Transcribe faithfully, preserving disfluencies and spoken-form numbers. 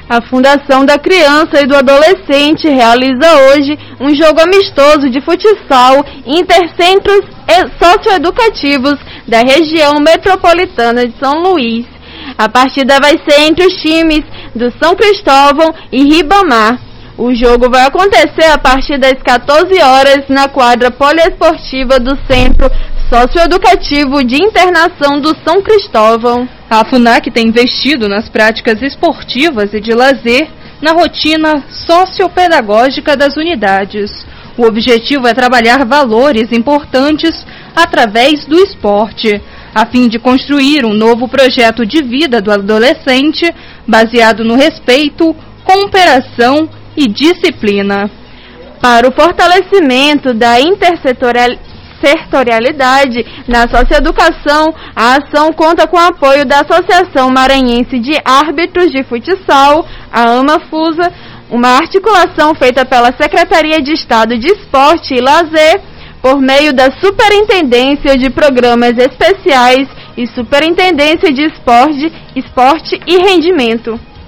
A Fundação da Criança e do Adolescente realiza hoje um jogo amistoso de futsal intercentros socioeducativos da região metropolitana de São Luís. A partida vai ser entre os times do São Cristóvão e Ribamar. O jogo vai acontecer a partir das quatorze horas na quadra poliesportiva do Centro Socioeducativo de Internação do São Cristóvão. A FUNAC tem investido nas práticas esportivas e de lazer na rotina sociopedagógica das unidades. O objetivo é trabalhar valores importantes através do esporte, a fim de construir um novo projeto de vida do adolescente baseado no respeito, cooperação e disciplina. Para o fortalecimento da intersetorialidade Setorialidade na socioeducação, a ação conta com o apoio da Associação Maranhense de Árbitros de Futsal, a AMAFUSA, uma articulação feita pela Secretaria de Estado de Esporte e Lazer, por meio da Superintendência de Programas Especiais e Superintendência de Esporte, Esporte e Rendimento.